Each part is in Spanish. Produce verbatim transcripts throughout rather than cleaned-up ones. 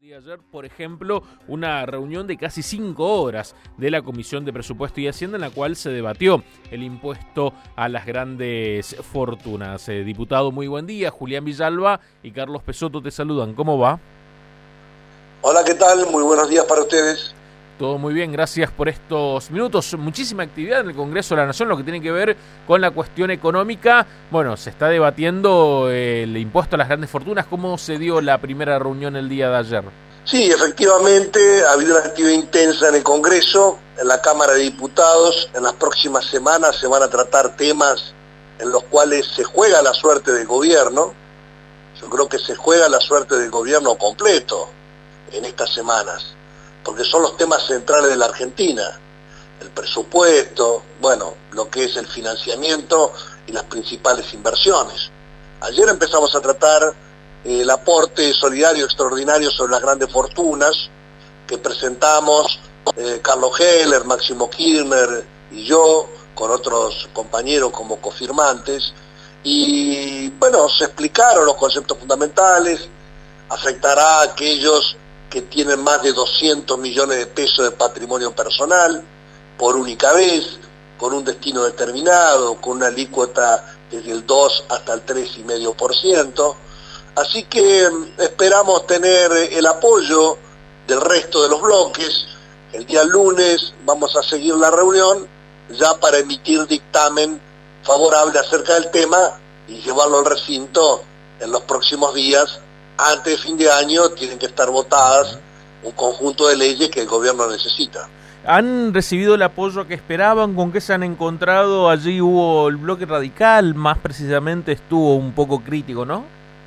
Y ayer, por ejemplo, una reunión de casi cinco horas de la Comisión de Presupuesto y Hacienda en la cual se debatió el impuesto a las grandes fortunas. Eh, diputado, muy buen día. Julián Villalba y Carlos Pessotto te saludan. ¿Cómo va? Hola, ¿qué tal? Muy buenos días para ustedes. Todo muy bien, gracias por estos minutos. Muchísima actividad en el Congreso de la Nación, lo que tiene que ver con la cuestión económica. Bueno, se está debatiendo el impuesto a las grandes fortunas. ¿Cómo se dio la primera reunión el día de ayer? Sí, efectivamente, ha habido una actividad intensa en el Congreso, en la Cámara de Diputados. En las próximas semanas se van a tratar temas en los cuales se juega la suerte del gobierno. Yo creo que se juega la suerte del gobierno completo en estas semanas, porque son los temas centrales de la Argentina, el presupuesto, bueno, lo que es el financiamiento y las principales inversiones. Ayer empezamos a tratar eh, el aporte solidario extraordinario sobre las grandes fortunas, que presentamos eh, Carlos Heller, Máximo Kirchner y yo, con otros compañeros como cofirmantes, y bueno, se explicaron los conceptos fundamentales. Afectará a aquellos que tienen más de doscientos millones de pesos de patrimonio personal por única vez, con un destino determinado, con una alícuota desde el dos hasta el tres coma cinco por ciento. Así que esperamos tener el apoyo del resto de los bloques. El día lunes vamos a seguir la reunión ya para emitir dictamen favorable acerca del tema y llevarlo al recinto en los próximos días. Antes de fin de año tienen que estar votadas un conjunto de leyes que el gobierno necesita. ¿Han recibido el apoyo que esperaban? ¿Con qué se han encontrado? Allí hubo el bloque radical, más precisamente estuvo un poco crítico, ¿no?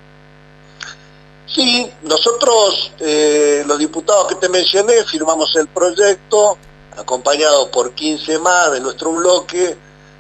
Sí, nosotros, eh, los diputados que te mencioné, firmamos el proyecto, acompañado por quince más de nuestro bloque,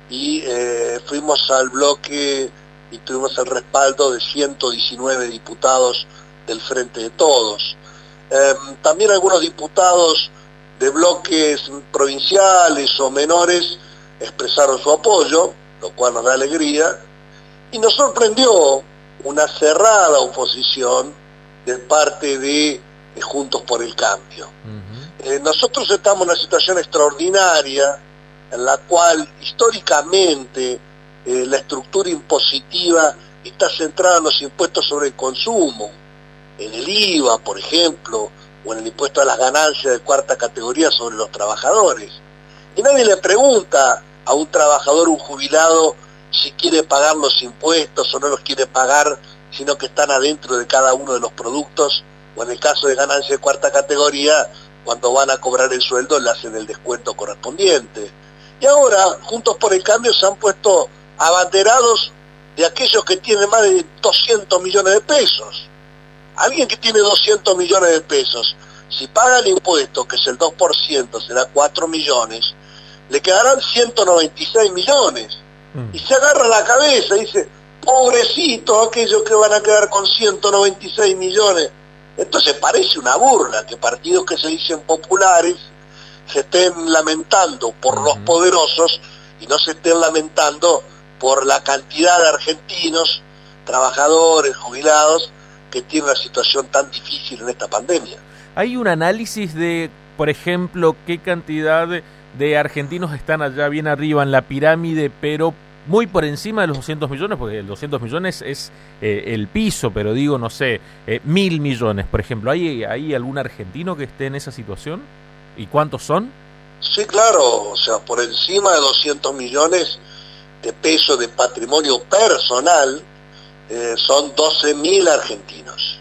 y eh, fuimos al bloque y tuvimos el respaldo de ciento diecinueve diputados del Frente de Todos. Eh, también algunos diputados de bloques provinciales o menores expresaron su apoyo, lo cual nos da alegría, y nos sorprendió una cerrada oposición de parte de, de Juntos por el Cambio. Uh-huh. Eh, nosotros estamos en una situación extraordinaria en la cual históricamente Eh, la estructura impositiva está centrada en los impuestos sobre el consumo, en el I V A, por ejemplo, o en el impuesto a las ganancias de cuarta categoría sobre los trabajadores. Y nadie le pregunta a un trabajador, un jubilado, si quiere pagar los impuestos o no los quiere pagar, sino que están adentro de cada uno de los productos, o en el caso de ganancias de cuarta categoría, cuando van a cobrar el sueldo le hacen el descuento correspondiente. Y ahora, Juntos por el Cambio se han puesto abanderados de aquellos que tienen más de doscientos millones de pesos. Alguien que tiene doscientos millones de pesos, si paga el impuesto, que es el dos por ciento, será cuatro millones, le quedarán ciento noventa y seis millones. Mm. Y se agarra la cabeza y dice, pobrecitos aquellos que van a quedar con ciento noventa y seis millones. Entonces parece una burla que partidos que se dicen populares se estén lamentando por mm. los poderosos y no se estén lamentando por la cantidad de argentinos, trabajadores, jubilados, que tienen una situación tan difícil en esta pandemia. ¿Hay un análisis de, por ejemplo, qué cantidad de, de argentinos están allá bien arriba en la pirámide, pero muy por encima de los doscientos millones? Porque doscientos millones es eh, el piso, pero digo, no sé, eh, mil millones, por ejemplo. ¿Hay, ¿Hay algún argentino que esté en esa situación? ¿Y cuántos son? Sí, claro, o sea, por encima de doscientos millones de pesos de patrimonio personal, eh, son doce mil argentinos.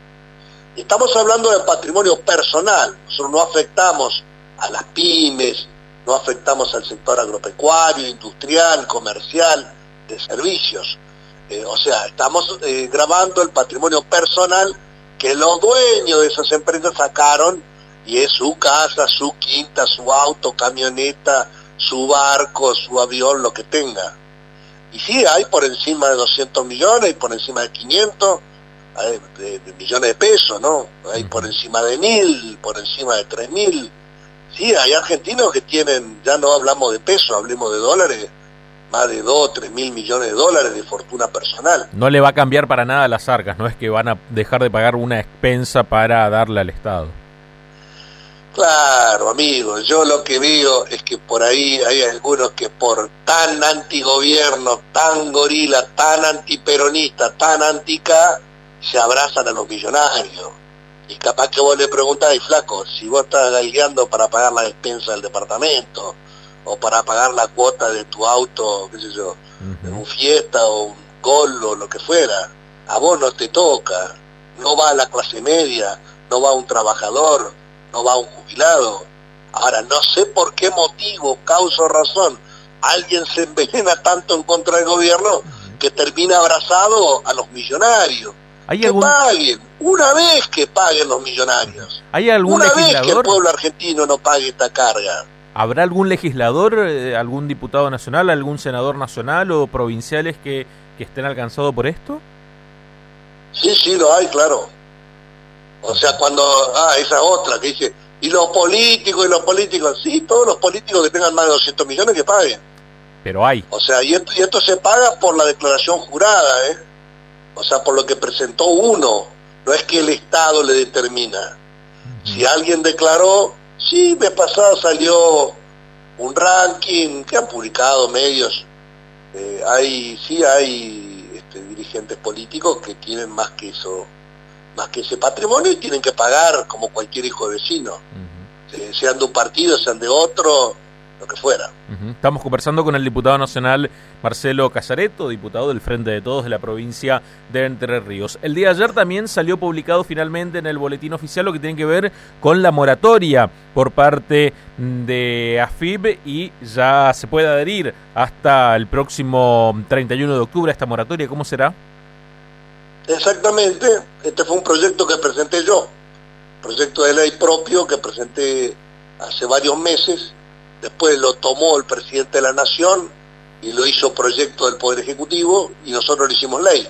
Y estamos hablando de patrimonio personal. Nosotros no afectamos a las pymes, no afectamos al sector agropecuario, industrial, comercial, de servicios. Eh, o sea, estamos eh, grabando el patrimonio personal que los dueños de esas empresas sacaron, y es su casa, su quinta, su auto, camioneta, su barco, su avión, lo que tenga. Y sí, hay por encima de doscientos millones, hay por encima de quinientos, hay de, de millones de pesos, ¿no? Hay por encima de mil, por encima de tres mil. Sí, hay argentinos que tienen, ya no hablamos de pesos, hablemos de dólares, más de dos, tres mil millones de dólares de fortuna personal. No le va a cambiar para nada las arcas, no es que van a dejar de pagar una expensa para darle al Estado. Claro, amigo, yo lo que veo es que por ahí hay algunos que por tan antigobierno, tan gorila, tan antiperonista, tan antica, se abrazan a los millonarios. Y capaz que vos le preguntás, y flaco, si vos estás galgueando para pagar la despensa del departamento, o para pagar la cuota de tu auto, qué sé yo, uh-huh. en un Fiesta o un Gol o lo que fuera, a vos no te toca, no va a la clase media, no va a un trabajador, no va a un jubilado. Ahora, no sé por qué motivo, causa o razón, alguien se envenena tanto en contra del gobierno uh-huh. que termina abrazado a los millonarios. ¿Hay que algún... paguen, una vez que paguen los millonarios. ¿Hay algún una legislador? vez que el pueblo argentino no pague esta carga. ¿Habrá algún legislador, eh, algún diputado nacional, algún senador nacional o provinciales que, que estén alcanzados por esto? Sí, sí, lo hay, claro. O sea, cuando, ah, esa otra que dice, y los políticos, y los políticos, sí, todos los políticos que tengan más de doscientos millones que paguen. Pero hay. O sea, y esto, y esto se paga por la declaración jurada, ¿eh? O sea, por lo que presentó uno, no es que el Estado le determina. Uh-huh. Si alguien declaró, sí, mes pasado salió un ranking que han publicado medios, eh, hay, sí hay este, dirigentes políticos que tienen más que eso, más que ese patrimonio y tienen que pagar como cualquier hijo de vecino, uh-huh. eh, sean de un partido, sean de otro, lo que fuera. Uh-huh. Estamos conversando con el diputado nacional Marcelo Casareto, diputado del Frente de Todos de la provincia de Entre Ríos. El día de ayer también salió publicado finalmente en el boletín oficial lo que tiene que ver con la moratoria por parte de A F I B y ya se puede adherir hasta el próximo treinta y uno de octubre a esta moratoria. ¿Cómo será? Exactamente, este fue un proyecto que presenté yo, proyecto de ley propio que presenté hace varios meses. Después lo tomó el presidente de la Nación y lo hizo proyecto del Poder Ejecutivo y nosotros lo hicimos ley.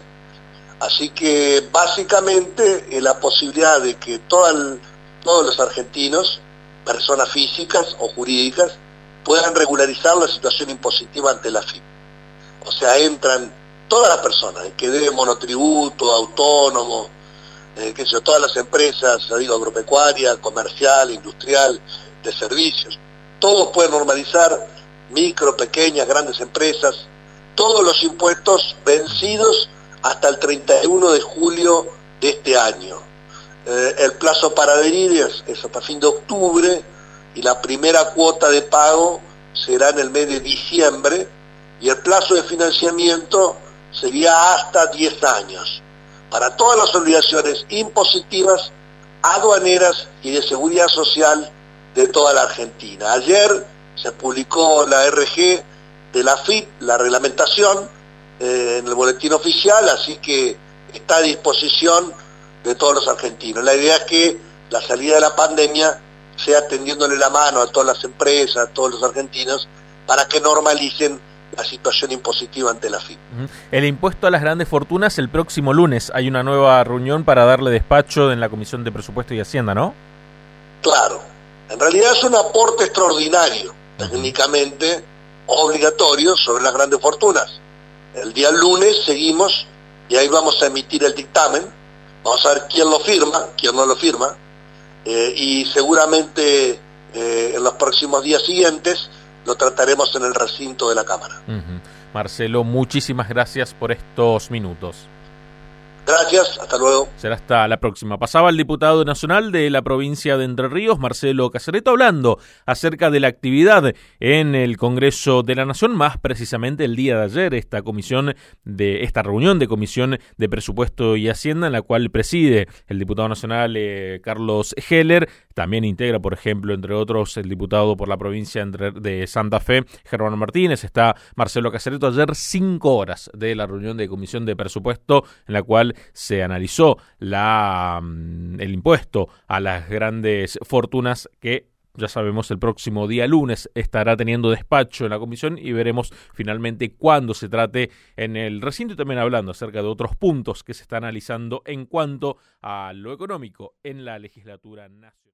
Así que básicamente es la posibilidad de que todo el, todos los argentinos, personas físicas o jurídicas, puedan regularizar la situación impositiva ante la F I P. O sea, entran todas las personas, el que debe monotributo, autónomo, eh, qué sé yo, todas las empresas, ya digo, agropecuaria, comercial, industrial, de servicios. Todos pueden normalizar, micro, pequeñas, grandes empresas, todos los impuestos vencidos hasta el treinta y uno de julio de este año. Eh, el plazo para adherir es, es hasta fin de octubre y la primera cuota de pago será en el mes de diciembre y el plazo de financiamiento sería hasta diez años para todas las obligaciones impositivas, aduaneras y de seguridad social de toda la Argentina. Ayer se publicó la R G de la F I P, la reglamentación, eh, en el boletín oficial, así que está a disposición de todos los argentinos. La idea es que la salida de la pandemia sea tendiéndole la mano a todas las empresas, a todos los argentinos, para que normalicen la situación impositiva ante la F I P. El impuesto a las grandes fortunas el próximo lunes. Hay una nueva reunión para darle despacho en la Comisión de Presupuesto y Hacienda, ¿no? Claro. En realidad es un aporte extraordinario, técnicamente obligatorio, sobre las grandes fortunas. El día lunes seguimos y ahí vamos a emitir el dictamen, vamos a ver quién lo firma, quién no lo firma, eh, y seguramente eh, en los próximos días siguientes lo trataremos en el recinto de la Cámara. Uh-huh. Marcelo, muchísimas gracias por estos minutos. Gracias, hasta luego. Será hasta la próxima. Pasaba el diputado nacional de la provincia de Entre Ríos, Marcelo Casareto, hablando acerca de la actividad en el Congreso de la Nación, más precisamente el día de ayer, esta comisión de esta reunión de Comisión de Presupuesto y Hacienda, en la cual preside el diputado nacional eh, Carlos Heller. También integra, por ejemplo, entre otros, el diputado por la provincia de Santa Fe, Germán Martínez. Está Marcelo Casareto. Ayer cinco horas de la reunión de Comisión de Presupuesto, en la cual se analizó la, el impuesto a las grandes fortunas que, ya sabemos, el próximo día lunes estará teniendo despacho en la comisión y veremos finalmente cuándo se trate en el recinto y también hablando acerca de otros puntos que se están analizando en cuanto a lo económico en la legislatura nacional.